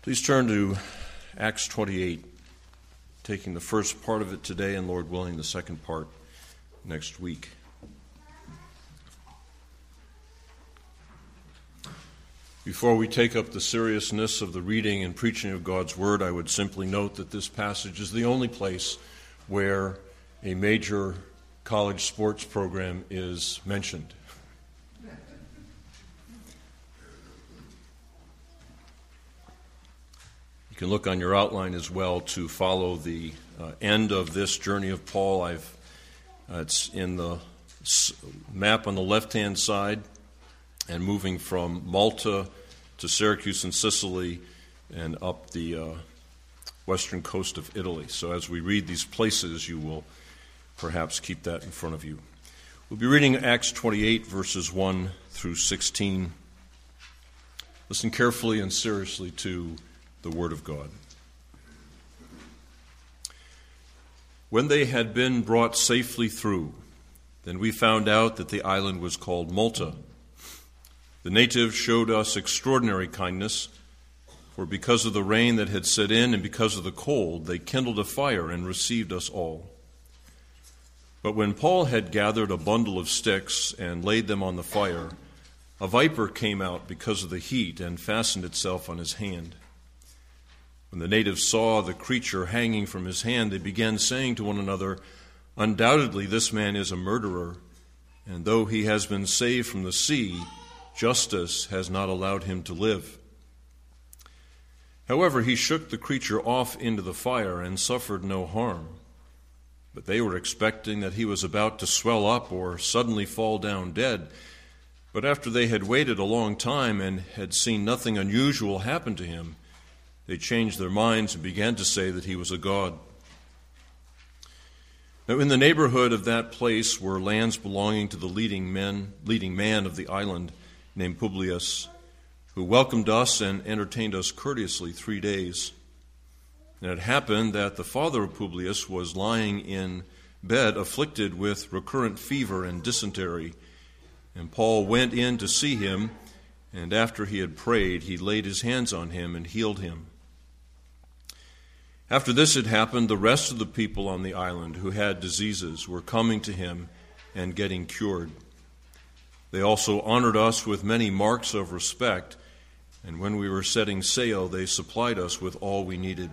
Please turn to Acts 28, taking the first part of it today and, Lord willing, the second part next week. Before we take up the seriousness of the reading and preaching of God's Word, I would simply note that this passage is the only place where a major college sports program is mentioned. You can look on your outline as well to follow the end of this journey of Paul. It's in the map on the left-hand side, and moving from Malta to Syracuse in Sicily and up the western coast of Italy. So as we read these places, you will perhaps keep that in front of you. We'll be reading Acts 28, verses 1 through 16. Listen carefully and seriously to the Word of God. When they had been brought safely through, then we found out that the island was called Malta. The natives showed us extraordinary kindness, for because of the rain that had set in and because of the cold, they kindled a fire and received us all. But when Paul had gathered a bundle of sticks and laid them on the fire, a viper came out because of the heat and fastened itself on his hand. When the natives saw the creature hanging from his hand, they began saying to one another, "Undoubtedly this man is a murderer, and though he has been saved from the sea, justice has not allowed him to live." However, he shook the creature off into the fire and suffered no harm. But they were expecting that he was about to swell up or suddenly fall down dead. But after they had waited a long time and had seen nothing unusual happen to him, they changed their minds and began to say that he was a god. Now in the neighborhood of that place were lands belonging to the leading man of the island, named Publius, who welcomed us and entertained us courteously 3 days. And it happened that the father of Publius was lying in bed, afflicted with recurrent fever and dysentery. And Paul went in to see him, and after he had prayed, he laid his hands on him and healed him. After this had happened, the rest of the people on the island who had diseases were coming to him and getting cured. They also honored us with many marks of respect, and when we were setting sail, they supplied us with all we needed.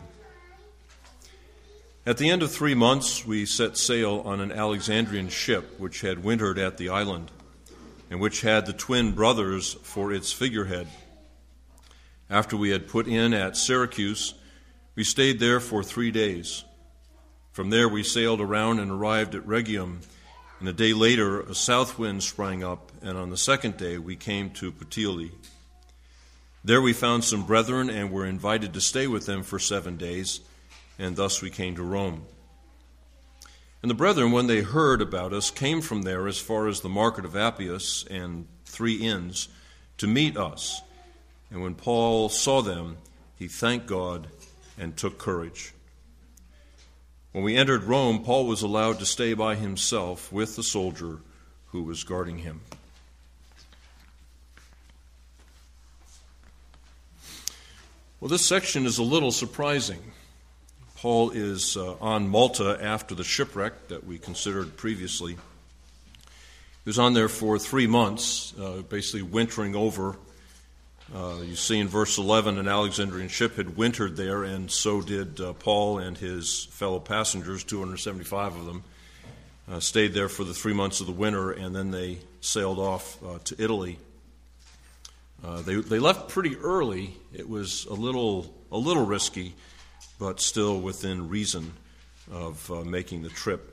At the end of 3 months, we set sail on an Alexandrian ship which had wintered at the island, and which had the twin brothers for its figurehead. After we had put in at Syracuse, we stayed there for 3 days. From there we sailed around and arrived at Rhegium, and a day later a south wind sprang up, and on the second day we came to Puteoli. There we found some brethren and were invited to stay with them for 7 days, and thus we came to Rome. And the brethren, when they heard about us, came from there as far as the market of Appius and 3 inns to meet us. And when Paul saw them, he thanked God and took courage. When we entered Rome, Paul was allowed to stay by himself with the soldier who was guarding him. Well, this section is a little surprising. Paul is on Malta after the shipwreck that we considered previously. He was on there for 3 months, basically wintering over. You see in verse 11, an Alexandrian ship had wintered there, and so did Paul and his fellow passengers, 275 of them, stayed there for the 3 months of the winter, and then they sailed off to Italy. They left pretty early. It was a little risky, but still within reason of making the trip.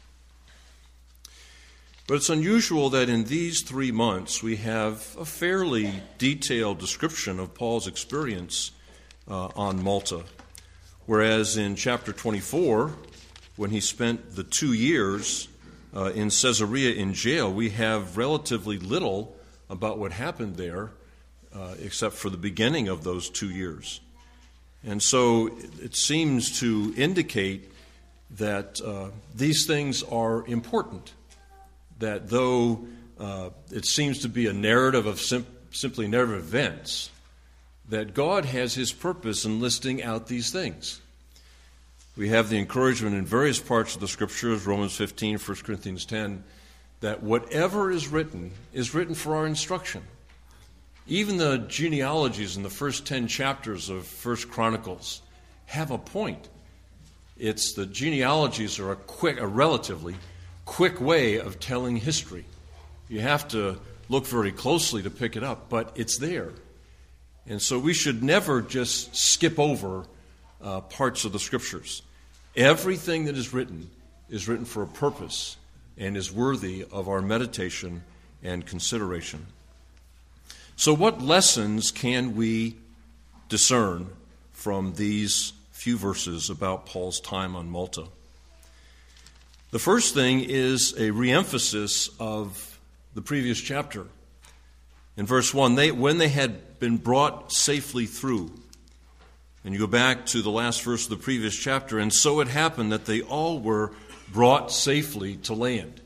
But it's unusual that in these 3 months we have a fairly detailed description of Paul's experience on Malta, whereas in chapter 24, when he spent the 2 years in Caesarea in jail, we have relatively little about what happened there, except for the beginning of those 2 years. And so it seems to indicate that these things are important, that though it seems to be a narrative of simply narrative events, that God has his purpose in listing out these things. We have the encouragement in various parts of the Scriptures, Romans 15, 1 Corinthians 10, that whatever is written for our instruction. Even the genealogies in the first 10 chapters of 1 Chronicles have a point. It's the genealogies are a relatively quick way of telling history. You have to look very closely to pick it up, but it's there. And so we should never just skip over parts of the Scriptures. Everything that is written for a purpose and is worthy of our meditation and consideration. So what lessons can we discern from these few verses about Paul's time on Malta? The first thing is a reemphasis of the previous chapter. In verse 1, when they had been brought safely through, and you go back to the last verse of the previous chapter, and so it happened that they all were brought safely to land.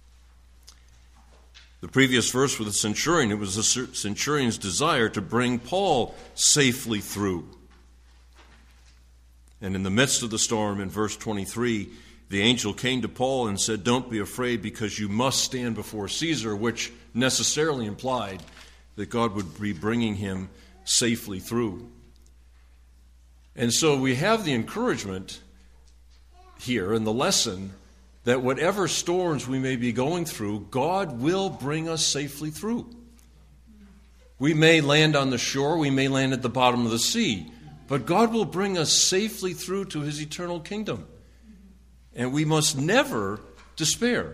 The previous verse with the centurion, it was the centurion's desire to bring Paul safely through. And in the midst of the storm, in verse 23, the angel came to Paul and said, "Don't be afraid, because you must stand before Caesar," which necessarily implied that God would be bringing him safely through. And so we have the encouragement here in the lesson that whatever storms we may be going through, God will bring us safely through. We may land on the shore, we may land at the bottom of the sea, but God will bring us safely through to his eternal kingdom. And we must never despair.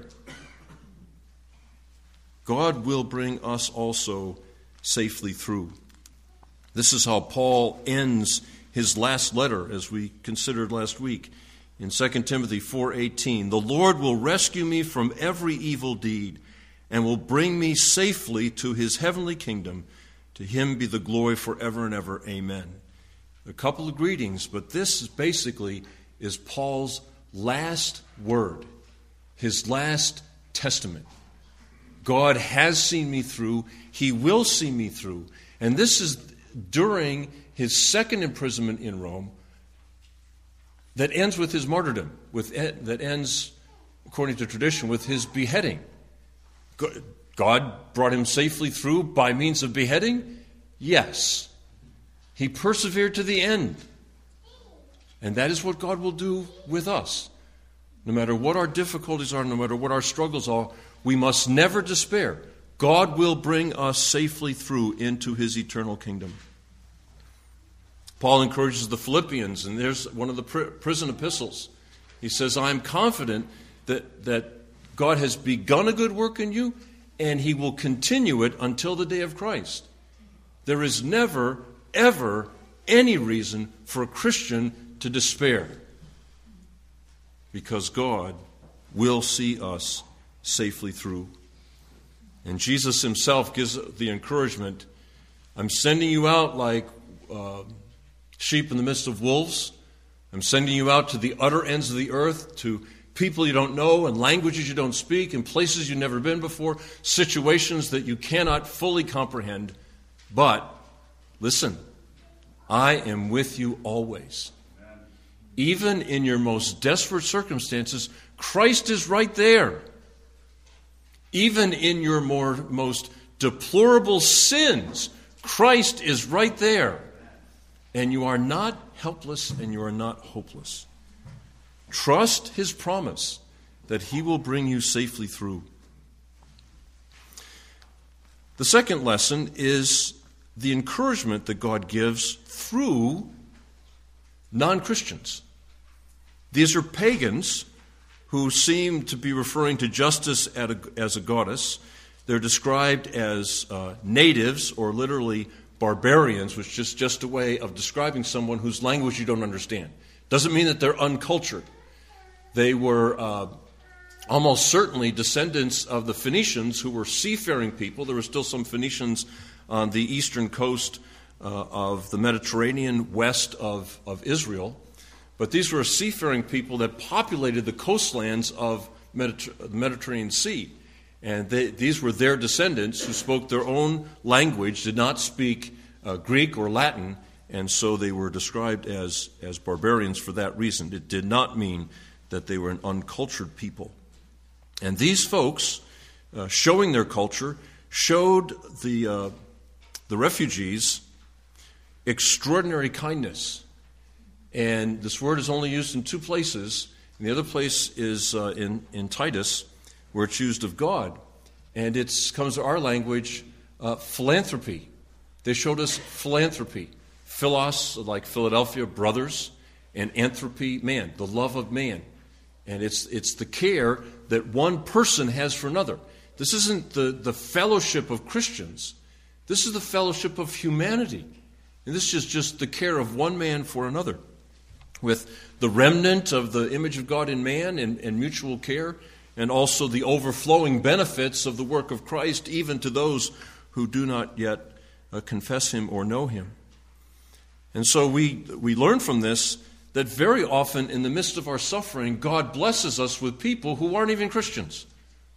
God will bring us also safely through. This is how Paul ends his last letter, as we considered last week. In 2 Timothy 4:18, "The Lord will rescue me from every evil deed and will bring me safely to his heavenly kingdom. To him be the glory forever and ever. Amen." A couple of greetings, but this is Paul's last word, his last testament. God has seen me through. He will see me through. And this is during his second imprisonment in Rome, that ends with his martyrdom, that ends, according to tradition, with his beheading. God brought him safely through by means of beheading? Yes. He persevered to the end. And that is what God will do with us. No matter what our difficulties are, no matter what our struggles are, we must never despair. God will bring us safely through into his eternal kingdom. Paul encourages the Philippians, and there's one of the prison epistles. He says, "I am confident that God has begun a good work in you, and he will continue it until the day of Christ." There is never, ever any reason for a Christian to despair, because God will see us safely through. And Jesus himself gives the encouragement, "I'm sending you out like sheep in the midst of wolves. I'm sending you out to the utter ends of the earth, to people you don't know and languages you don't speak and places you've never been before, situations that you cannot fully comprehend. But, listen, I am with you always." Even in your most desperate circumstances, Christ is right there. Even in your most deplorable sins, Christ is right there. And you are not helpless and you are not hopeless. Trust his promise that he will bring you safely through. The second lesson is the encouragement that God gives through non-Christians. These are pagans who seem to be referring to justice as a goddess. They're described as natives, or literally barbarians, which is just a way of describing someone whose language you don't understand. Doesn't mean that they're uncultured. They were almost certainly descendants of the Phoenicians, who were seafaring people. There were still some Phoenicians on the eastern coast of the Mediterranean, west of Israel. But these were seafaring people that populated the coastlands of the Mediterranean Sea. And these were their descendants who spoke their own language, did not speak Greek or Latin, and so they were described as barbarians for that reason. It did not mean that they were an uncultured people. And these folks, showing their culture, showed the refugees extraordinary kindness. And this word is only used in two places. And the other place is in Titus, where it's used of God. And it comes to our language, philanthropy. They showed us philanthropy. Philos, like Philadelphia, brothers, and anthropy, man, the love of man. And it's the care that one person has for another. This isn't the fellowship of Christians. This is the fellowship of humanity. And this is just the care of one man for another, with the remnant of the image of God in man and mutual care, and also the overflowing benefits of the work of Christ, even to those who do not yet confess him or know him. And so we learn from this that very often in the midst of our suffering, God blesses us with people who aren't even Christians.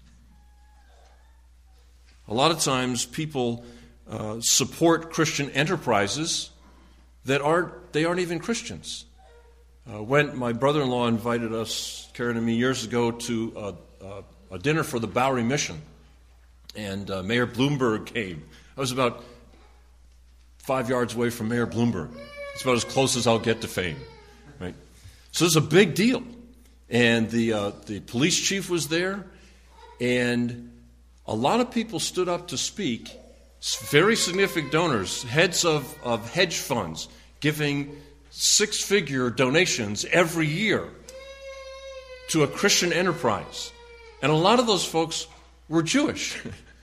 A lot of times people support Christian enterprises that aren't even Christians. When my brother-in-law invited us, Karen and me, years ago to a dinner for the Bowery Mission, and Mayor Bloomberg came. I was about 5 yards away from Mayor Bloomberg. It's about as close as I'll get to fame, right? So it's a big deal. And the police chief was there, and a lot of people stood up to speak, very significant donors, heads of hedge funds, giving six-figure donations every year to a Christian enterprise. And a lot of those folks were Jewish.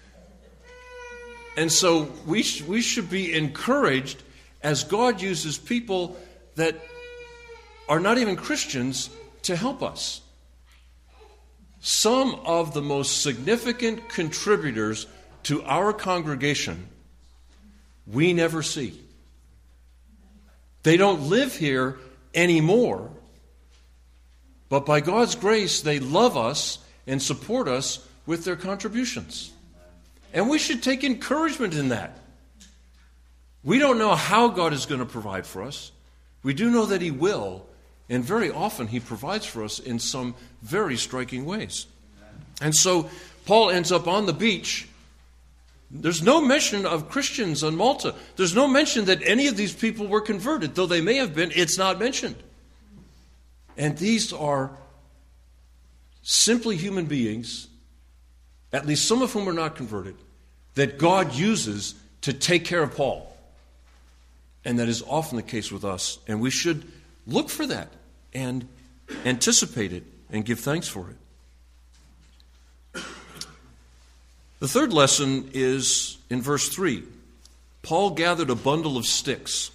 And so we should be encouraged as God uses people that are not even Christians to help us. Some of the most significant contributors to our congregation we never see. They don't live here anymore, but by God's grace, they love us and support us with their contributions. And we should take encouragement in that. We don't know how God is going to provide for us. We do know that He will, and very often He provides for us in some very striking ways. And so Paul ends up on the beach. There's no mention of Christians on Malta. There's no mention that any of these people were converted, though they may have been. It's not mentioned. And these are simply human beings, at least some of whom are not converted, that God uses to take care of Paul. And that is often the case with us. And we should look for that and anticipate it and give thanks for it. The third lesson is in verse 3. Paul gathered a bundle of sticks.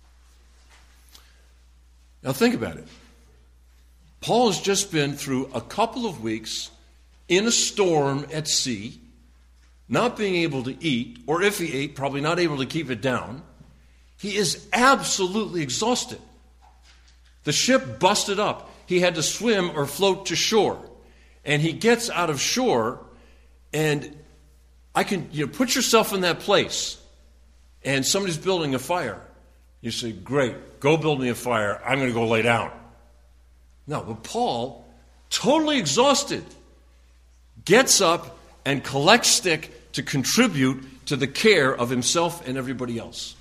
Now think about it. Paul has just been through a couple of weeks in a storm at sea, not being able to eat, or if he ate, probably not able to keep it down. He is absolutely exhausted. The ship busted up. He had to swim or float to shore. And he gets out of shore, and I can, put yourself in that place, and somebody's building a fire. You say, great, go build me a fire. I'm going to go lay down. No, but Paul, totally exhausted, gets up and collects stick to contribute to the care of himself and everybody else.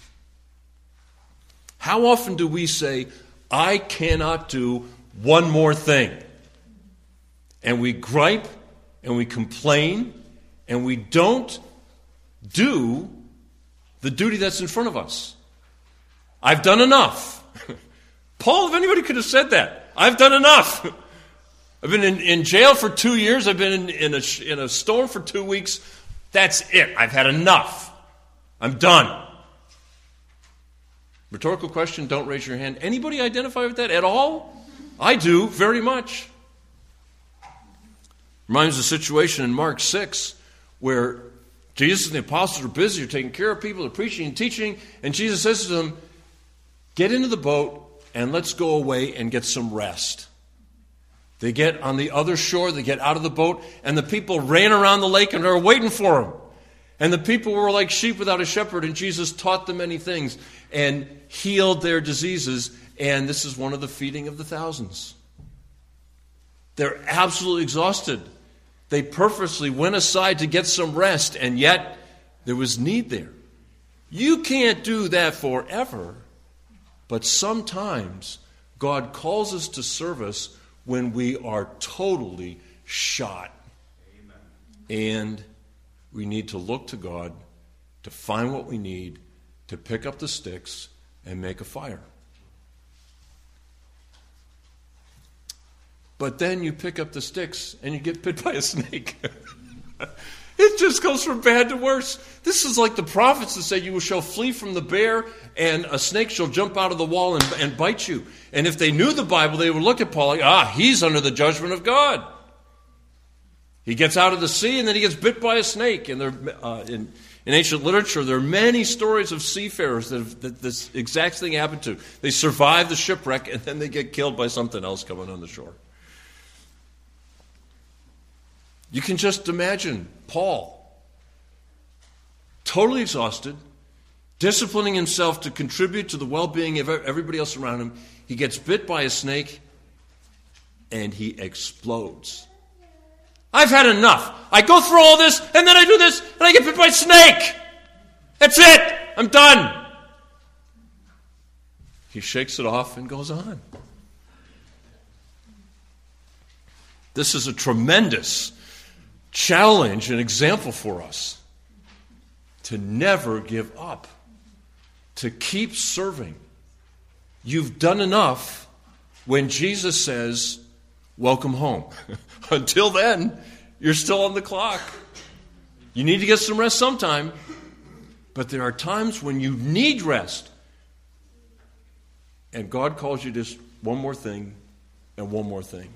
How often do we say, I cannot do one more thing? And we gripe and we complain and we don't do the duty that's in front of us. I've done enough. Paul, if anybody could have said that, I've done enough. I've been in jail for 2 years. I've been in a storm for 2 weeks. That's it. I've had enough. I'm done. Rhetorical question, don't raise your hand. Anybody identify with that at all? I do, very much. Reminds me of the situation in Mark 6 where Jesus and the apostles are busy, they're taking care of people, they're preaching and teaching, and Jesus says to them, get into the boat and let's go away and get some rest. They get on the other shore, they get out of the boat, and the people ran around the lake and are waiting for them. And the people were like sheep without a shepherd, and Jesus taught them many things and healed their diseases. And this is one of the feeding of the thousands. They're absolutely exhausted. They purposely went aside to get some rest, and yet there was need there. You can't do that forever, but sometimes God calls us to service when we are totally shot. Amen. And we need to look to God to find what we need, to pick up the sticks and make a fire. But then you pick up the sticks and you get bit by a snake. It just goes from bad to worse. This is like the prophets that say you shall flee from the bear and a snake shall jump out of the wall and bite you. And if they knew the Bible, they would look at Paul like, he's under the judgment of God. He gets out of the sea and then he gets bit by a snake. And in ancient literature, there are many stories of seafarers that this exact thing happened to. They survive the shipwreck and then they get killed by something else coming on the shore. You can just imagine Paul, totally exhausted, disciplining himself to contribute to the well-being of everybody else around him. He gets bit by a snake, and he explodes. I've had enough. I go through all this, and then I do this, and I get bit by a snake. That's it. I'm done. He shakes it off and goes on. This is a tremendous challenge and example for us to never give up, to keep serving. You've done enough when Jesus says, welcome home. Until then, you're still on the clock. You need to get some rest sometime, but there are times when you need rest. And God calls you just one more thing and one more thing.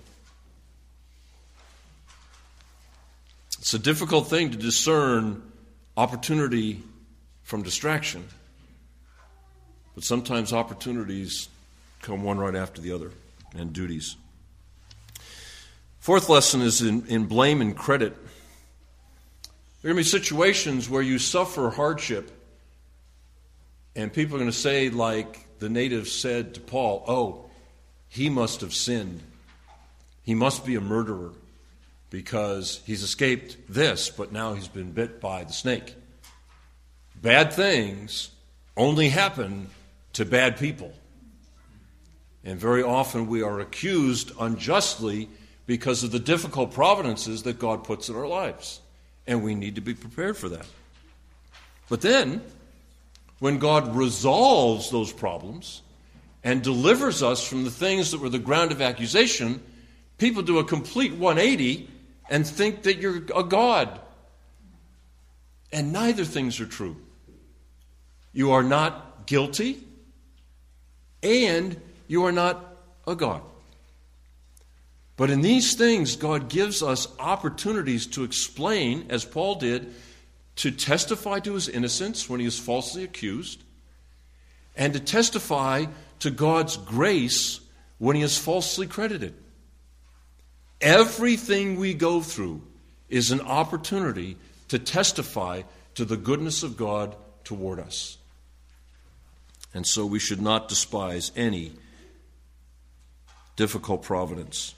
It's a difficult thing to discern opportunity from distraction. But sometimes opportunities come one right after the other, and duties. Fourth lesson is in blame and credit. There are going to be situations where you suffer hardship, and people are going to say, like the natives said to Paul, he must have sinned. He must be a murderer, because he's escaped this, but now he's been bit by the snake. Bad things only happen to bad people. And very often we are accused unjustly because of the difficult providences that God puts in our lives. And we need to be prepared for that. But then, when God resolves those problems and delivers us from the things that were the ground of accusation, people do a complete 180 and think that you're a god. And neither things are true. You are not guilty, and you are not a god. But in these things, God gives us opportunities to explain, as Paul did, to testify to his innocence when he is falsely accused, and to testify to God's grace when he is falsely credited. Everything we go through is an opportunity to testify to the goodness of God toward us. And so we should not despise any difficult providence.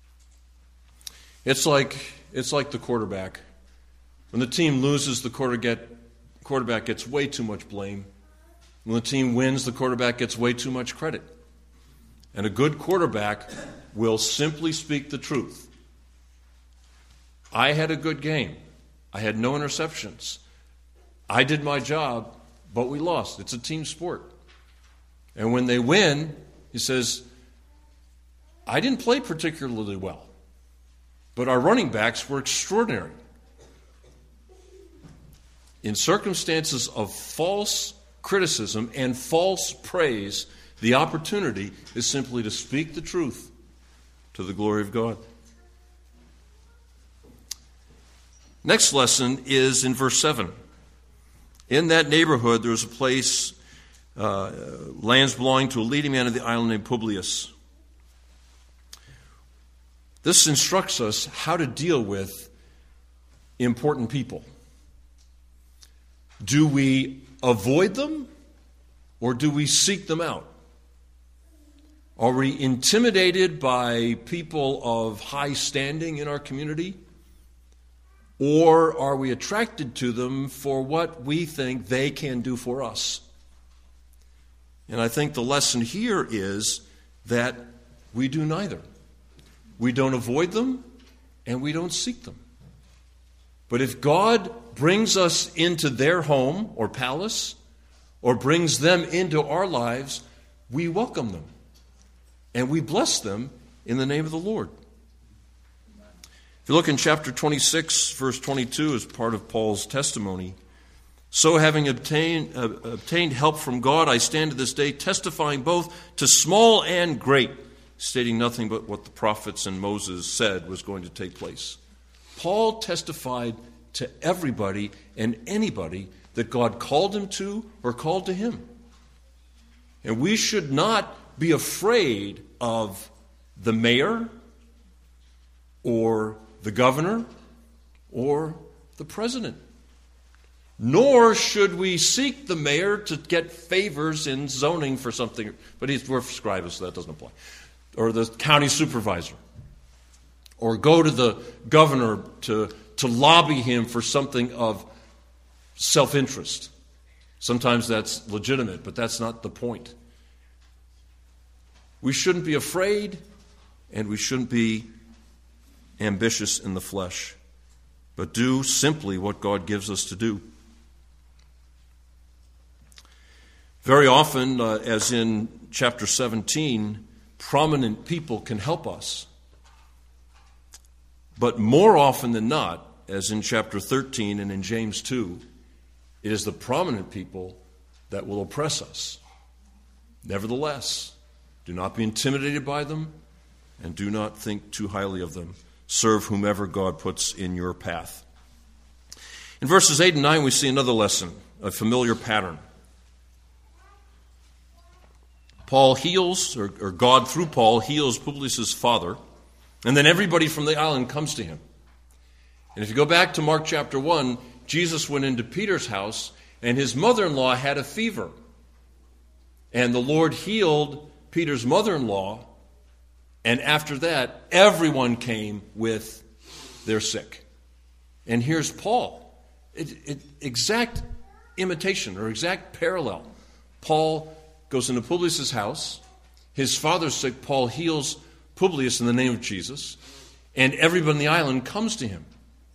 It's like the quarterback. When the team loses, the quarterback gets way too much blame. When the team wins, the quarterback gets way too much credit. And a good quarterback will simply speak the truth. I had a good game. I had no interceptions. I did my job, but we lost. It's a team sport. And when they win, he says, I didn't play particularly well, but our running backs were extraordinary. In circumstances of false criticism and false praise, the opportunity is simply to speak the truth to the glory of God. Next lesson is in verse 7. In that neighborhood there was a place, lands belonging to a leading man of the island named Publius. This instructs us how to deal with important people. Do we avoid them or do we seek them out? Are we intimidated by people of high standing in our community? Or are we attracted to them for what we think they can do for us? And I think the lesson here is that we do neither. We don't avoid them and we don't seek them. But if God brings us into their home or palace or brings them into our lives, we welcome them and we bless them in the name of the Lord. If you look in chapter 26, verse 22, as part of Paul's testimony, so having obtained help from God, I stand to this day testifying both to small and great, stating nothing but what the prophets and Moses said was going to take place. Paul testified to everybody and anybody that God called him to or called to him. And we should not be afraid of the mayor or the governor or the president. Nor should we seek the mayor to get favors in zoning for something, but we're a scribe, so that doesn't apply. Or the county supervisor. Or go to the governor to lobby him for something of self-interest. Sometimes that's legitimate, but that's not the point. We shouldn't be afraid, and we shouldn't be ambitious in the flesh, but do simply what God gives us to do. Very often, as in chapter 17, prominent people can help us. But more often than not, as in chapter 13 and in James 2, it is the prominent people that will oppress us. Nevertheless, do not be intimidated by them and do not think too highly of them. Serve whomever God puts in your path. In verses 8 and 9, we see another lesson, a familiar pattern. Paul heals, or God through Paul heals Publius' father, and then everybody from the island comes to him. And if you go back to Mark chapter 1, Jesus went into Peter's house, and his mother-in-law had a fever. And the Lord healed Peter's mother-in-law, and after that, everyone came with their sick. And here's Paul. Exact imitation or exact parallel. Paul goes into Publius' house. His father's sick. Paul heals Publius in the name of Jesus. And everybody in the island comes to him.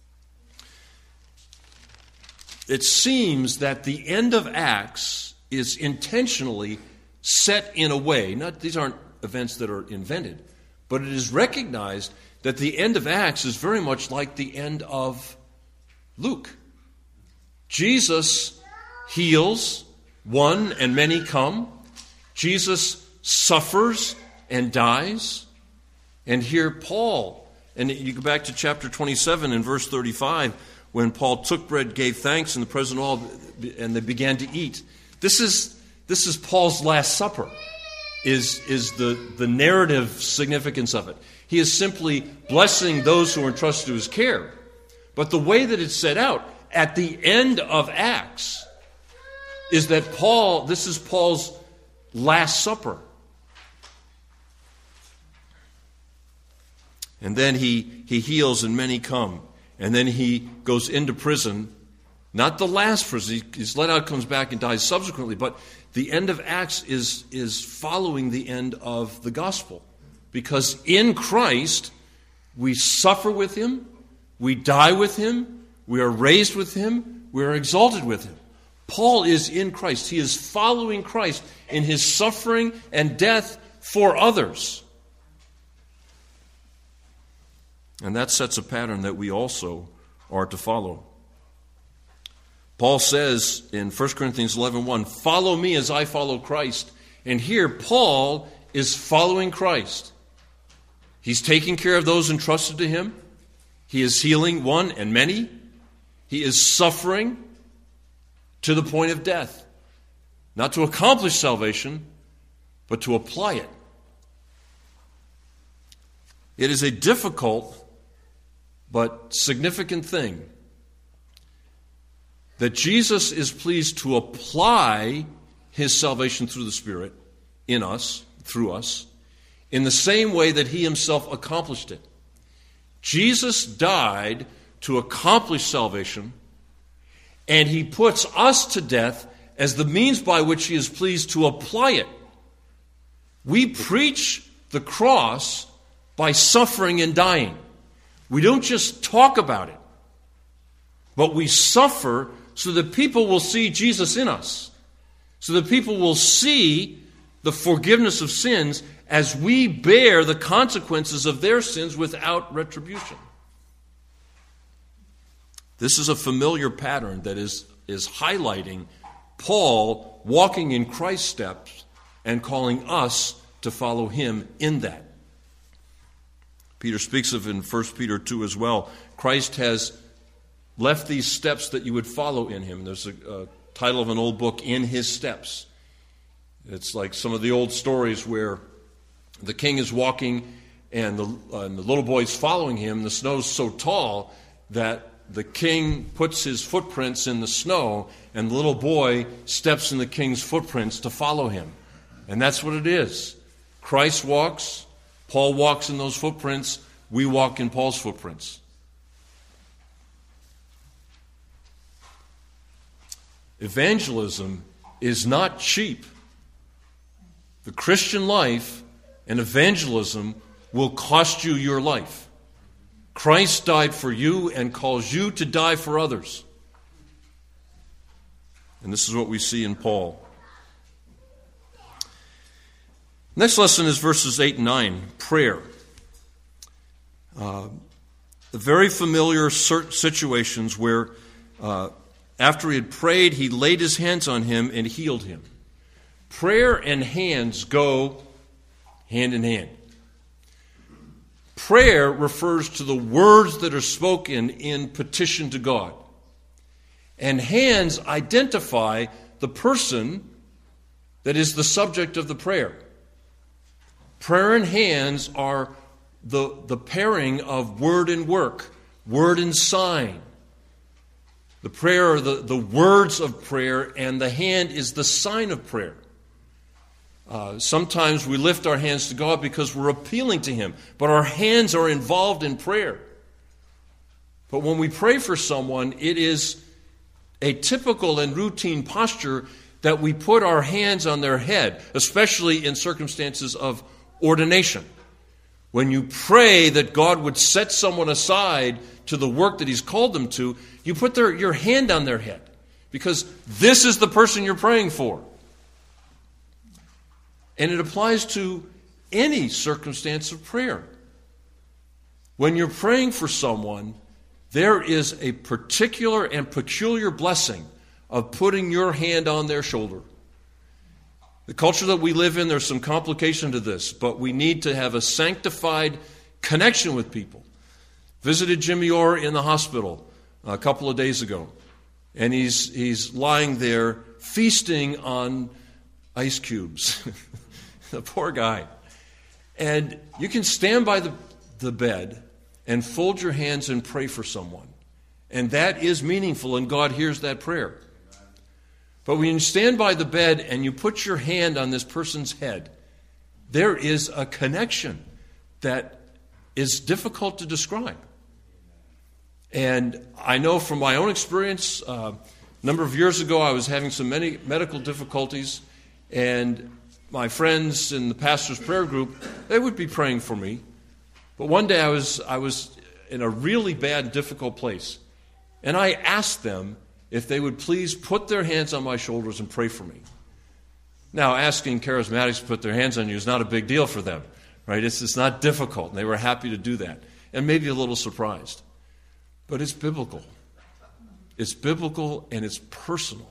It seems that the end of Acts is intentionally set in a way, these aren't events that are invented, but it is recognized that the end of Acts is very much like the end of Luke. Jesus heals one and many come. Jesus suffers and dies. And here Paul, and you go back to chapter 27 and verse 35, when Paul took bread, gave thanks in the presence of all, and they began to eat. This is Paul's Last Supper, is the narrative significance of it. He is simply blessing those who are entrusted to his care. But the way that it's set out, at the end of Acts, is that this is Paul's Last Supper. And then he heals and many come. And then he goes into prison. Not the last prison. He's let out, comes back, and dies subsequently. But the end of Acts is following the end of the gospel. Because in Christ, we suffer with him, we die with him, we are raised with him, we are exalted with him. Paul is in Christ. He is following Christ in his suffering and death for others. And that sets a pattern that we also are to follow. Paul says in 1 Corinthians 11:1, follow me as I follow Christ. And here Paul is following Christ. He's taking care of those entrusted to him. He is healing one and many. He is suffering to the point of death. Not to accomplish salvation, but to apply it. It is a difficult but significant thing that Jesus is pleased to apply his salvation through the Spirit in us, through us, in the same way that he himself accomplished it. Jesus died to accomplish salvation, and he puts us to death as the means by which he is pleased to apply it. We preach the cross by suffering and dying. We don't just talk about it, but we suffer so that people will see Jesus in us, so that people will see the forgiveness of sins as we bear the consequences of their sins without retribution. This is a familiar pattern that is highlighting Paul walking in Christ's steps and calling us to follow him in that. Peter speaks of in 1 Peter 2 as well. Christ has left these steps that you would follow in him. There's a title of an old book, In His Steps. It's like some of the old stories where the king is walking and the little boy's following him. The snow's so tall that the king puts his footprints in the snow, and the little boy steps in the king's footprints to follow him. And that's what it is. Christ walks, Paul walks in those footprints, we walk in Paul's footprints. Evangelism is not cheap. The Christian life and evangelism will cost you your life. Christ died for you and calls you to die for others. And this is what we see in Paul. Next lesson is verses 8 and 9, prayer. The very familiar situations where after he had prayed, he laid his hands on him and healed him. Prayer and hands go hand in hand. Prayer refers to the words that are spoken in petition to God. And hands identify the person that is the subject of the prayer. Prayer and hands are the pairing of word and work, word and sign. The prayer are the words of prayer, and the hand is the sign of prayer. Sometimes we lift our hands to God because we're appealing to Him, but our hands are involved in prayer. But when we pray for someone, it is a typical and routine posture that we put our hands on their head, especially in circumstances of ordination. When you pray that God would set someone aside to the work that He's called them to, you put your hand on their head because this is the person you're praying for. And it applies to any circumstance of prayer. When you're praying for someone, there is a particular and peculiar blessing of putting your hand on their shoulder. The culture that we live in, there's some complication to this, but we need to have a sanctified connection with people. Visited Jimmy Orr in the hospital a couple of days ago, and he's lying there feasting on ice cubes. The poor guy. And you can stand by the bed and fold your hands and pray for someone. And that is meaningful, and God hears that prayer. But when you stand by the bed and you put your hand on this person's head, there is a connection that is difficult to describe. And I know from my own experience, a number of years ago I was having some many medical difficulties, and my friends in the pastor's prayer group, they would be praying for me. But one day I was in a really bad, difficult place. And I asked them if they would please put their hands on my shoulders and pray for me. Now, asking charismatics to put their hands on you is not a big deal for them, right? It's not difficult, and they were happy to do that. And maybe a little surprised. But it's biblical. It's biblical and it's personal.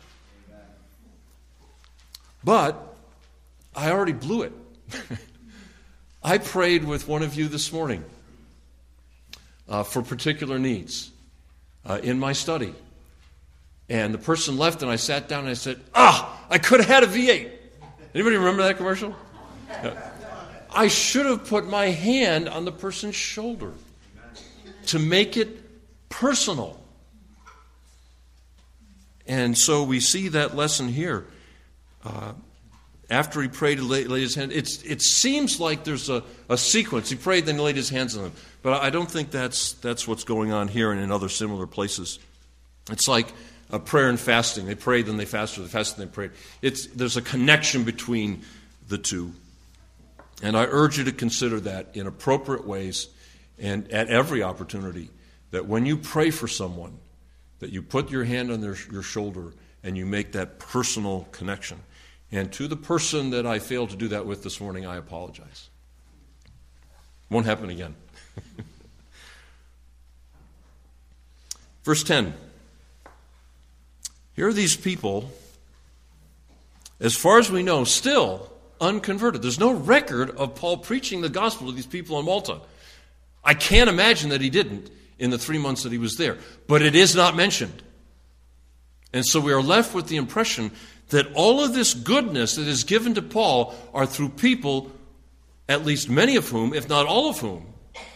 But I already blew it. I prayed with one of you this morning for particular needs in my study. And the person left, and I sat down and I said, I could have had a V8. Anybody remember that commercial? I should have put my hand on the person's shoulder to make it personal. And so we see that lesson here. After he prayed, he laid his hand. It seems like there's a sequence. He prayed, then he laid his hands on them. But I don't think that's what's going on here and in other similar places. It's like a prayer and fasting. They prayed, then they fasted. They fasted, then they prayed. There's a connection between the two. And I urge you to consider that in appropriate ways and at every opportunity, that when you pray for someone, that you put your hand on your shoulder and you make that personal connection. And to the person that I failed to do that with this morning, I apologize. Won't happen again. Verse 10. Here are these people, as far as we know, still unconverted. There's no record of Paul preaching the gospel to these people in Malta. I can't imagine that he didn't in the 3 months that he was there. But it is not mentioned. And so we are left with the impression that all of this goodness that is given to Paul are through people, at least many of whom, if not all of whom,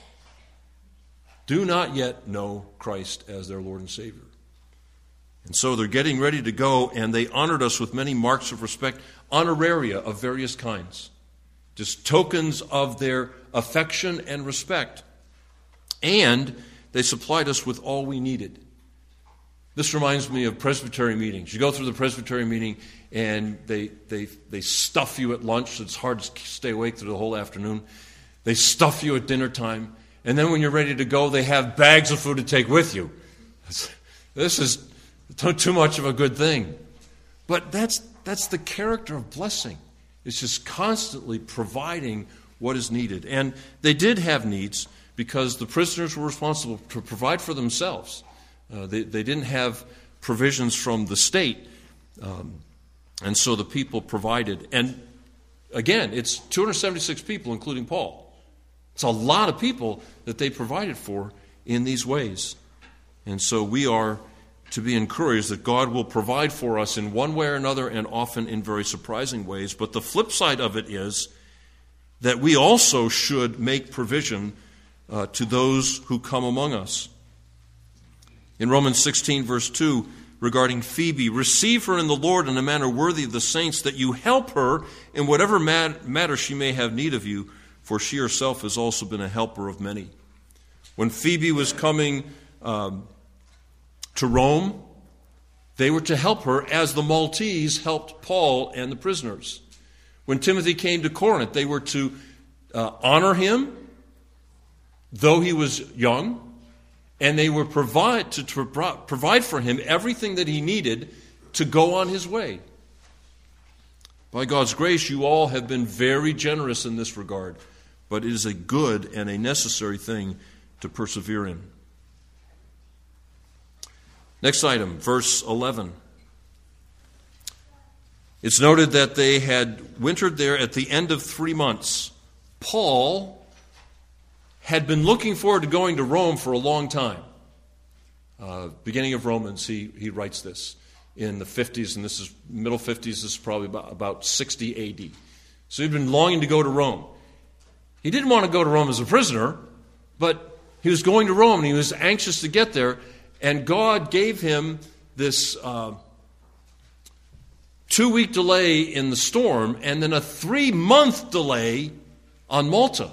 do not yet know Christ as their Lord and Savior. And so they're getting ready to go, and they honored us with many marks of respect, honoraria of various kinds, just tokens of their affection and respect. And they supplied us with all we needed. This reminds me of Presbytery meetings. You go through the Presbytery meeting, and they stuff you at lunch. It's hard to stay awake through the whole afternoon. They stuff you at dinner time. And then when you're ready to go, they have bags of food to take with you. This is too much of a good thing. But that's the character of blessing. It's just constantly providing what is needed. And they did have needs because the prisoners were responsible to provide for themselves. They didn't have provisions from the state, and so the people provided. And again, it's 276 people, including Paul. It's a lot of people that they provided for in these ways. And so we are to be encouraged that God will provide for us in one way or another, and often in very surprising ways. But the flip side of it is that we also should make provision to those who come among us. In Romans 16, verse 2, regarding Phoebe, receive her in the Lord in a manner worthy of the saints, that you help her in whatever matter she may have need of you, for she herself has also been a helper of many. When Phoebe was coming to Rome, they were to help her as the Maltese helped Paul and the prisoners. When Timothy came to Corinth, they were to honor him, though he was young, and they were to provide for him everything that he needed to go on his way. By God's grace, you all have been very generous in this regard, but it is a good and a necessary thing to persevere in. Next item, verse 11. It's noted that they had wintered there at the end of 3 months. Paul had been looking forward to going to Rome for a long time. Beginning of Romans, he writes this in the 50s, and this is middle 50s, this is probably about 60 AD. So he'd been longing to go to Rome. He didn't want to go to Rome as a prisoner, but he was going to Rome, and he was anxious to get there, and God gave him this 2-week delay in the storm, and then a 3-month delay on Malta.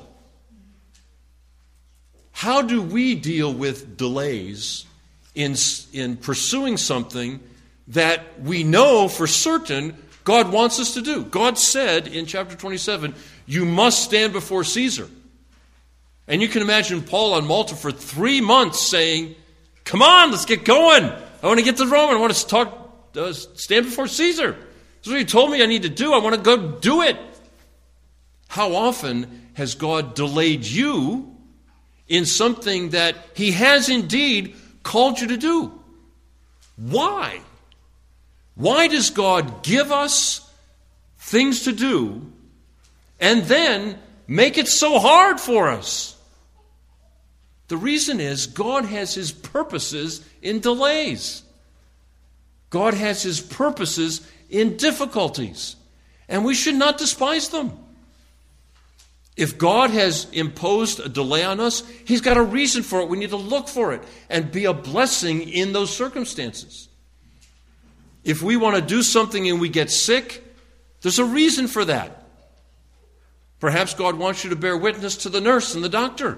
How do we deal with delays in pursuing something that we know for certain God wants us to do? God said in chapter 27, you must stand before Caesar. And you can imagine Paul on Malta for 3 months saying, come on, let's get going. I want to get to Rome. I want to stand before Caesar. This is what he told me I need to do. I want to go do it. How often has God delayed you in something that he has indeed called you to do? Why? Why does God give us things to do and then make it so hard for us? The reason is God has his purposes in delays. God has his purposes in difficulties, and we should not despise them. If God has imposed a delay on us, he's got a reason for it. We need to look for it and be a blessing in those circumstances. If we want to do something and we get sick, there's a reason for that. Perhaps God wants you to bear witness to the nurse and the doctor.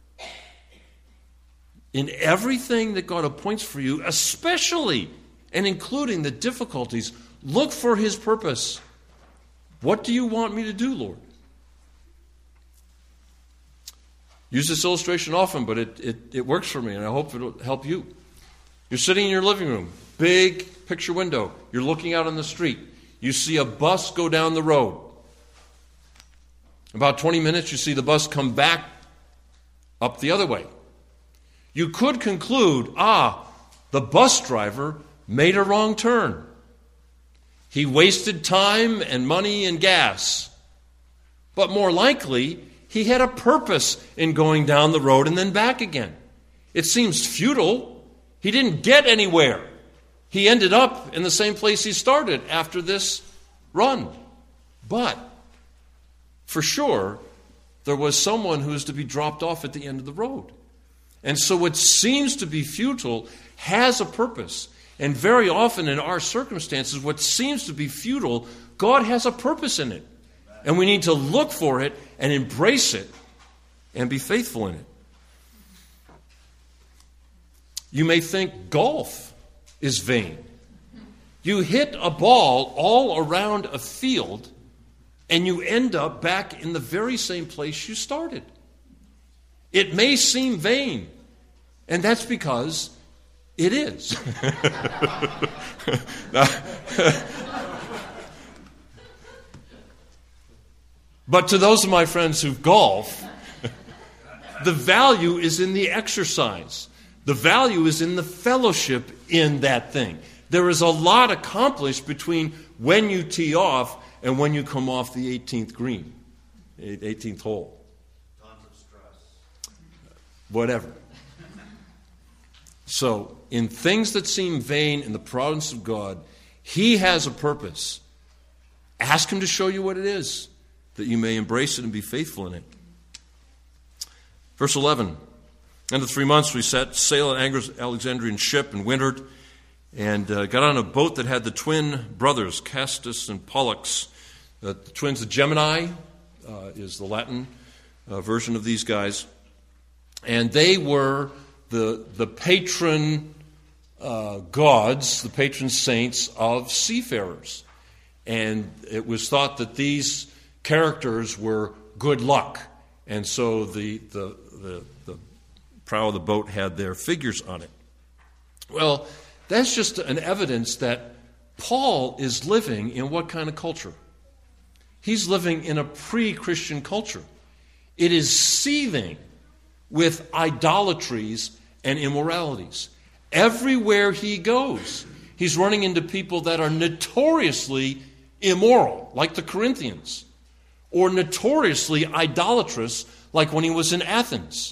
In everything that God appoints for you, especially and including the difficulties, look for His purpose. What do you want me to do, Lord? Use this illustration often, but it works for me, and I hope it'll help you. You're sitting in your living room, big picture window. You're looking out on the street. You see a bus go down the road. About 20 minutes, you see the bus come back up the other way. You could conclude, the bus driver made a wrong turn. He wasted time and money and gas. But more likely, he had a purpose in going down the road and then back again. It seems futile. He didn't get anywhere. He ended up in the same place he started after this run. But, for sure, there was someone who was to be dropped off at the end of the road. And so what seems to be futile has a purpose. And very often in our circumstances, what seems to be futile, God has a purpose in it. And we need to look for it and embrace it and be faithful in it. You may think golf is vain. You hit a ball all around a field and you end up back in the very same place you started. It may seem vain, and that's because it is. But to those of my friends who golf, the value is in the exercise. The value is in the fellowship in that thing. There is a lot accomplished between when you tee off and when you come off the 18th green, 18th hole. Tons of stress. Whatever. So, in things that seem vain in the providence of God, He has a purpose. Ask Him to show you what it is, that you may embrace it and be faithful in it. Verse 11. End of 3 months, we set sail on an Alexandrian ship and wintered, and got on a boat that had the twin brothers, Castus and Pollux. The twins, the Gemini, is the Latin version of these guys. And they were the patron gods, the patron saints of seafarers. And it was thought that these characters were good luck. And so the prow of the boat had their figures on it. Well, that's just an evidence that Paul is living in what kind of culture? He's living in a pre-Christian culture. It is seething with idolatries and immoralities. Everywhere he goes, he's running into people that are notoriously immoral, like the Corinthians, or notoriously idolatrous, like when he was in Athens.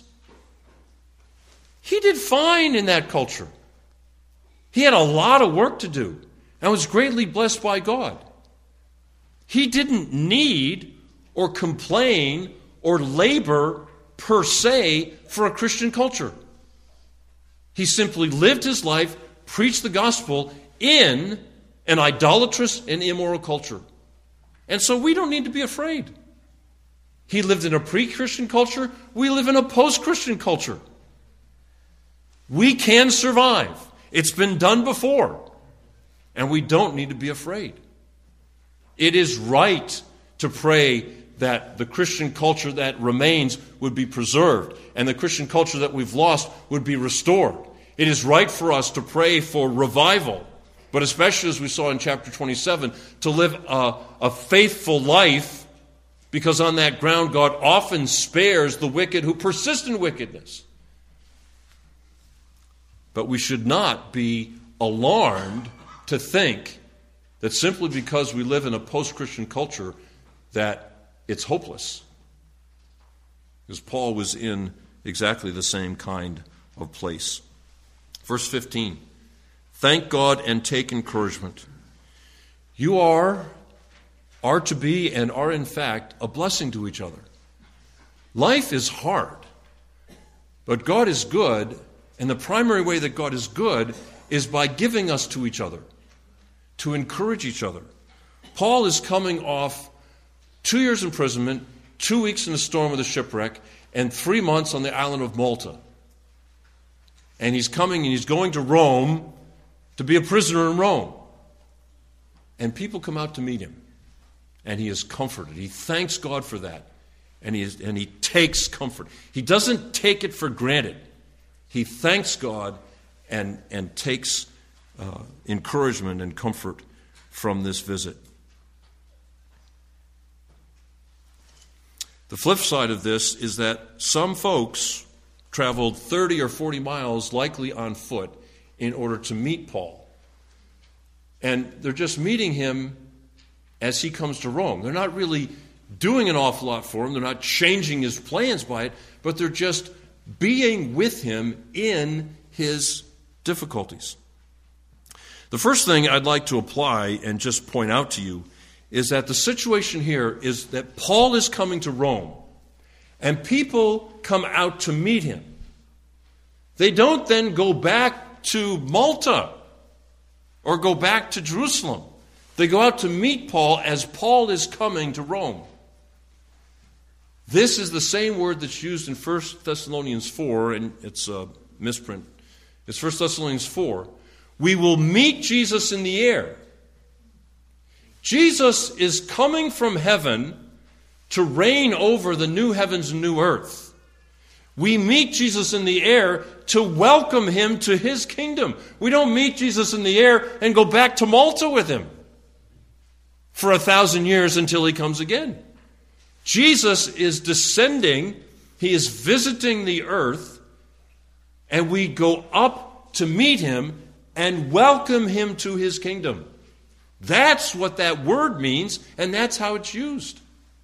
He did fine in that culture. He had a lot of work to do and was greatly blessed by God. He didn't need or complain or labor per se for a Christian culture. He simply lived his life, preached the gospel in an idolatrous and immoral culture. And so we don't need to be afraid. He lived in a pre-Christian culture. We live in a post-Christian culture. We can survive. It's been done before. And we don't need to be afraid. It is right to pray that the Christian culture that remains would be preserved and the Christian culture that we've lost would be restored. It is right for us to pray for revival, but especially as we saw in chapter 27, to live a faithful life, because on that ground God often spares the wicked who persist in wickedness. But we should not be alarmed to think that simply because we live in a post-Christian culture that it's hopeless. Because Paul was in exactly the same kind of place. Verse 15. Thank God and take encouragement. You are to be and are in fact a blessing to each other. Life is hard, but God is good, and the primary way that God is good is by giving us to each other. to encourage each other. Paul is coming off 2 years imprisonment, 2 weeks in the storm of the shipwreck, and 3 months on the island of Malta. And he's coming and he's going to Rome to be a prisoner in Rome. And people come out to meet him. And he is comforted. He thanks God for that. And he takes comfort. He doesn't take it for granted. He thanks God and takes encouragement and comfort from this visit. The flip side of this is that some folks traveled 30 or 40 miles, likely on foot, in order to meet Paul. And they're just meeting him as he comes to Rome. They're not really doing an awful lot for him. They're not changing his plans by it, but they're just being with him in his difficulties. The first thing I'd like to apply and just point out to you is that the situation here is that Paul is coming to Rome, and people come out to meet him. They don't then go back to Malta or go back to Jerusalem. They go out to meet Paul as Paul is coming to Rome. This is the same word that's used in 1 Thessalonians 4, and it's a misprint. It's 1 Thessalonians 4. We will meet Jesus in the air. Jesus is coming from heaven to reign over the new heavens and new earth. We meet Jesus in the air to welcome him to his kingdom. We don't meet Jesus in the air and go back to Malta with him for 1,000 years until he comes again. Jesus is descending, he is visiting the earth, and we go up to meet him and welcome him to his kingdom. That's what that word means, and that's how it's used.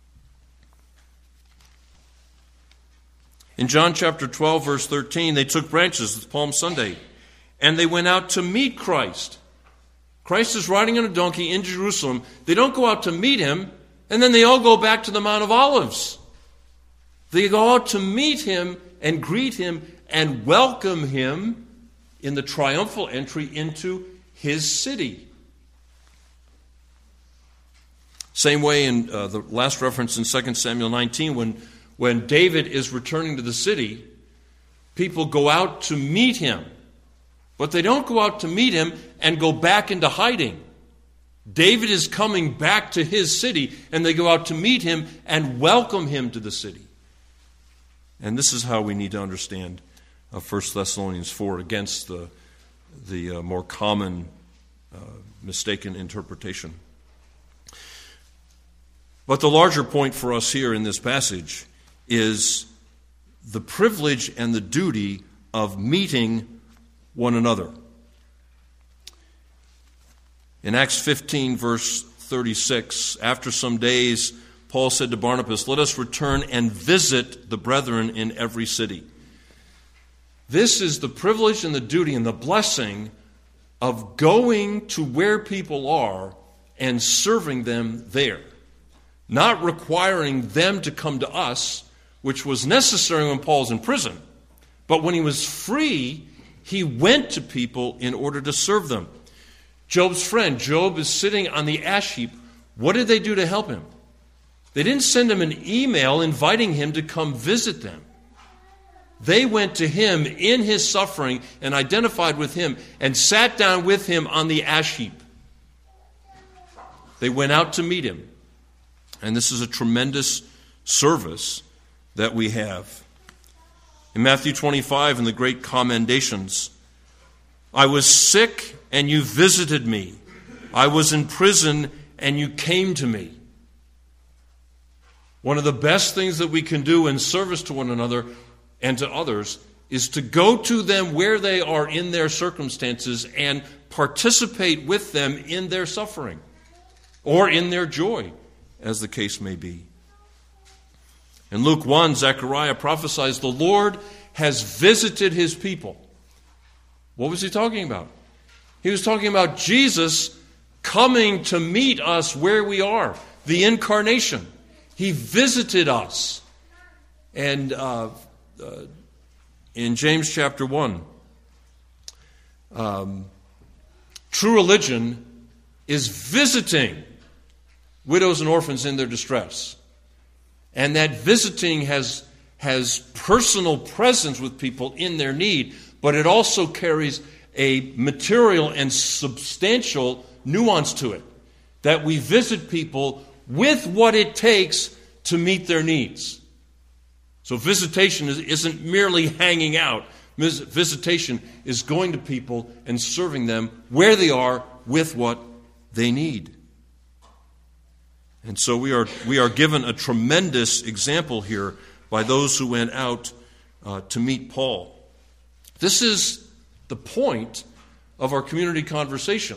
In John chapter 12, verse 13, they took branches, it's Palm Sunday, and they went out to meet Christ. Christ is riding on a donkey in Jerusalem. They don't go out to meet him, and then they all go back to the Mount of Olives. They go out to meet him and greet him and welcome him in the triumphal entry into his city. Same way in the last reference in 2 Samuel 19, when David is returning to the city, people go out to meet him. But they don't go out to meet him and go back into hiding. David is coming back to his city, and they go out to meet him and welcome him to the city. And this is how we need to understand 1 Thessalonians 4 against the more common mistaken interpretation. But the larger point for us here in this passage is the privilege and the duty of meeting one another. In Acts 15, verse 36, after some days, Paul said to Barnabas, "Let us return and visit the brethren in every city." This is the privilege and the duty and the blessing of going to where people are and serving them there. Not requiring them to come to us, which was necessary when Paul's in prison. But when he was free, he went to people in order to serve them. Job's friend, Job is sitting on the ash heap. What did they do to help him? They didn't send him an email inviting him to come visit them. They went to him in his suffering and identified with him and sat down with him on the ash heap. They went out to meet him. And this is a tremendous service that we have. In Matthew 25, in the great commendations, "I was sick and you visited me. I was in prison and you came to me." One of the best things that we can do in service to one another and to others is to go to them where they are in their circumstances and participate with them in their suffering or in their joy, as the case may be. In Luke 1, Zechariah prophesies, "The Lord has visited his people." What was he talking about? He was talking about Jesus coming to meet us where we are, the incarnation. He visited us. And in James chapter 1, true religion is visiting widows and orphans in their distress. And that visiting has personal presence with people in their need, but it also carries a material and substantial nuance to it. That we visit people with what it takes to meet their needs. So visitation isn't merely hanging out. Visitation is going to people and serving them where they are with what they need. And so we are given a tremendous example here by those who went out to meet Paul. This is the point of our community conversation.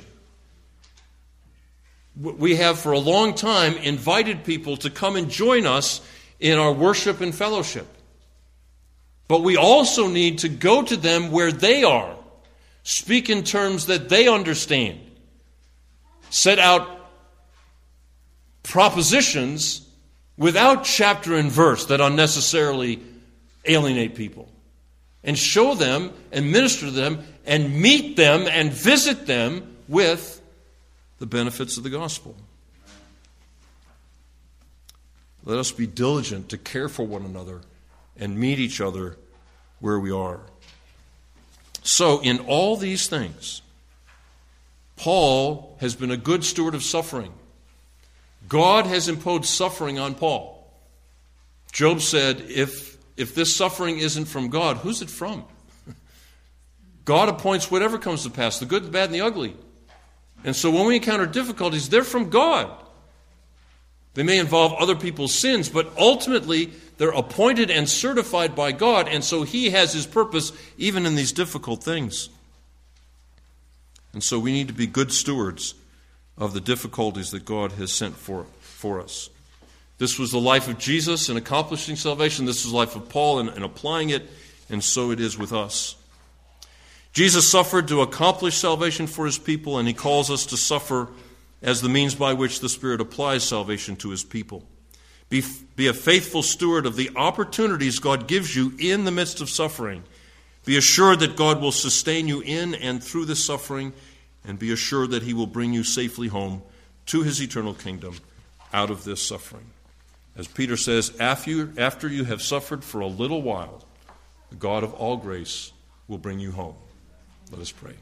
We have for a long time invited people to come and join us in our worship and fellowship. But we also need to go to them where they are, speak in terms that they understand, set out propositions without chapter and verse that unnecessarily alienate people, and show them and minister to them and meet them and visit them with the benefits of the gospel. Let us be diligent to care for one another and meet each other where we are. So, in all these things, Paul has been a good steward of suffering. God has imposed suffering on Paul. Job said, if this suffering isn't from God, who's it from? God appoints whatever comes to pass, the good, the bad, and the ugly. And so when we encounter difficulties, they're from God. They may involve other people's sins, but ultimately they're appointed and certified by God, and so He has His purpose even in these difficult things. And so we need to be good stewards of the difficulties that God has sent for us. This was the life of Jesus in accomplishing salvation. This was the life of Paul in applying it, and so it is with us. Jesus suffered to accomplish salvation for His people, and He calls us to suffer as the means by which the Spirit applies salvation to His people. Be a faithful steward of the opportunities God gives you in the midst of suffering. Be assured that God will sustain you in and through this suffering, and be assured that He will bring you safely home to His eternal kingdom out of this suffering. As Peter says, after you have suffered for a little while, the God of all grace will bring you home. Let us pray.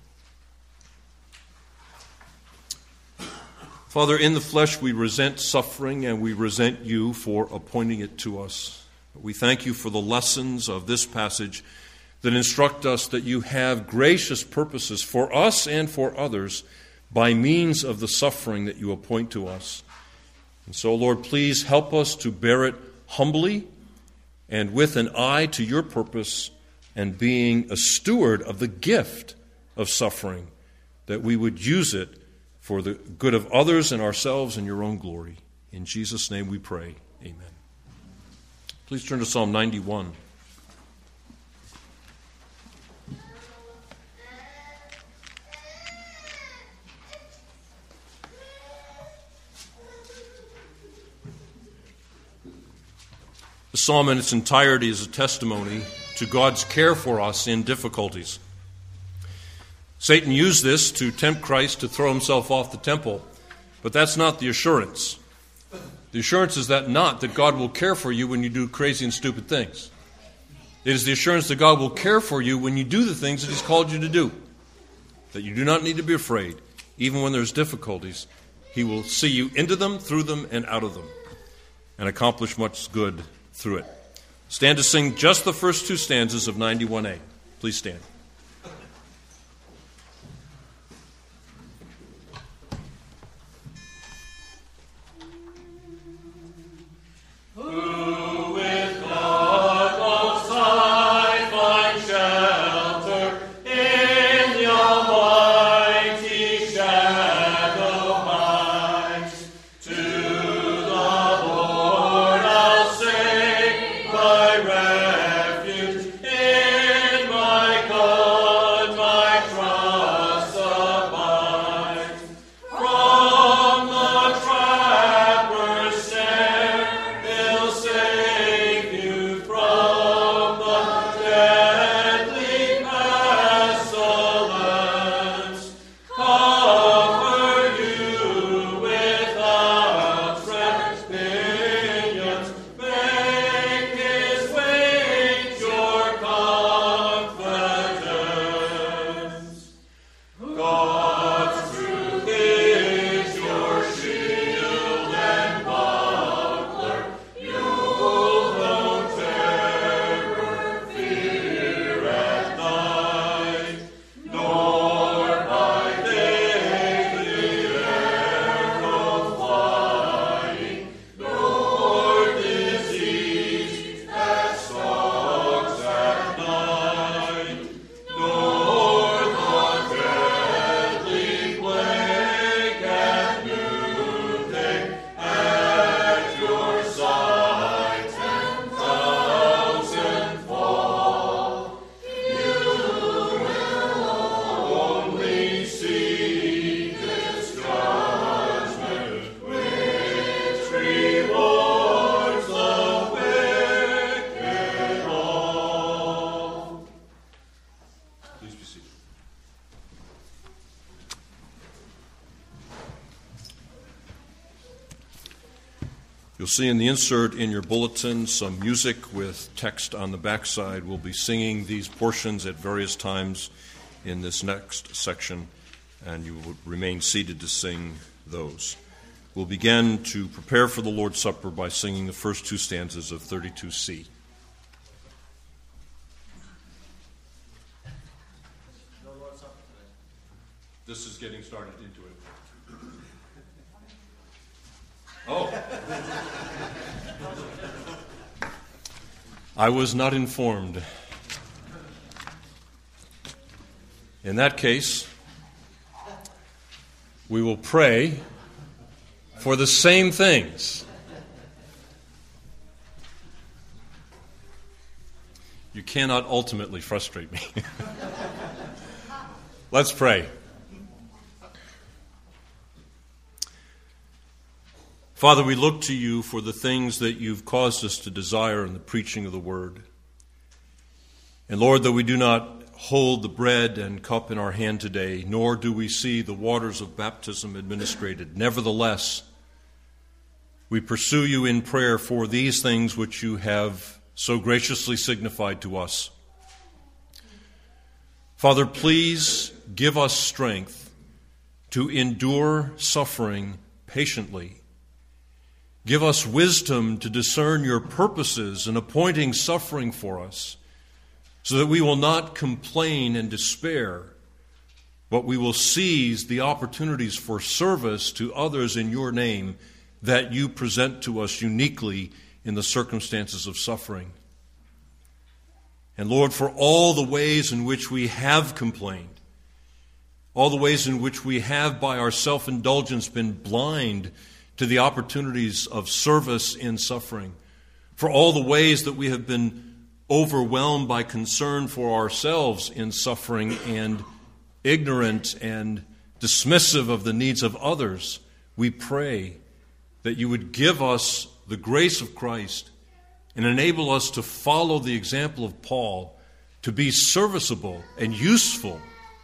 Father, in the flesh we resent suffering and we resent You for appointing it to us. We thank You for the lessons of this passage that instruct us that You have gracious purposes for us and for others by means of the suffering that You appoint to us. And so, Lord, please help us to bear it humbly and with an eye to Your purpose and being a steward of the gift of suffering, that we would use it for the good of others and ourselves and Your own glory. In Jesus' name we pray. Amen. Please turn to Psalm 91. The psalm in its entirety is a testimony to God's care for us in difficulties. Satan used this to tempt Christ to throw Himself off the temple, but that's not the assurance. The assurance is that God will care for you when you do crazy and stupid things. It is the assurance that God will care for you when you do the things that He's called you to do, that you do not need to be afraid. Even when there's difficulties, He will see you into them, through them, and out of them, and accomplish much good through it. Stand to sing just the first two stanzas of 91A. Please stand. My God. You'll see in the insert in your bulletin some music with text on the backside. We'll be singing these portions at various times in this next section, and you will remain seated to sing those. We'll begin to prepare for the Lord's Supper by singing the first two stanzas of 32C. This is getting started into it. Oh. I was not informed. In that case, we will pray for the same things. You cannot ultimately frustrate me. Let's pray. Father, we look to you for the things that you've caused us to desire in the preaching of the word. And Lord, though we do not hold the bread and cup in our hand today, nor do we see the waters of baptism administered, nevertheless, we pursue you in prayer for these things which you have so graciously signified to us. Father, please give us strength to endure suffering patiently. Give us wisdom to discern your purposes in appointing suffering for us, so that we will not complain and despair, but we will seize the opportunities for service to others in your name that you present to us uniquely in the circumstances of suffering. And Lord, for all the ways in which we have complained, all the ways in which we have by our self-indulgence been blind to the opportunities of service in suffering, for all the ways that we have been overwhelmed by concern for ourselves in suffering and ignorant and dismissive of the needs of others, we pray that you would give us the grace of Christ and enable us to follow the example of Paul, to be serviceable and useful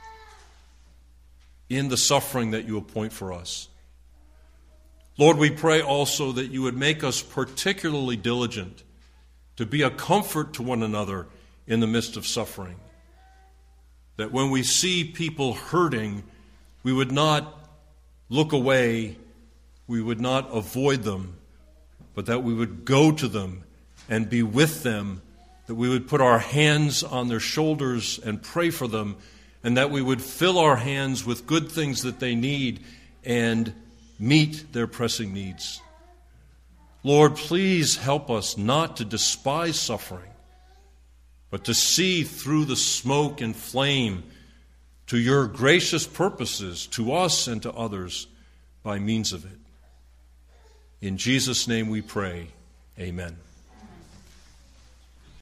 in the suffering that you appoint for us. Lord, we pray also that you would make us particularly diligent to be a comfort to one another in the midst of suffering. That when we see people hurting, we would not look away, we would not avoid them, but that we would go to them and be with them, that we would put our hands on their shoulders and pray for them, and that we would fill our hands with good things that they need and meet their pressing needs. Lord, please help us not to despise suffering, but to see through the smoke and flame to your gracious purposes to us and to others by means of it. In Jesus' name we pray. Amen.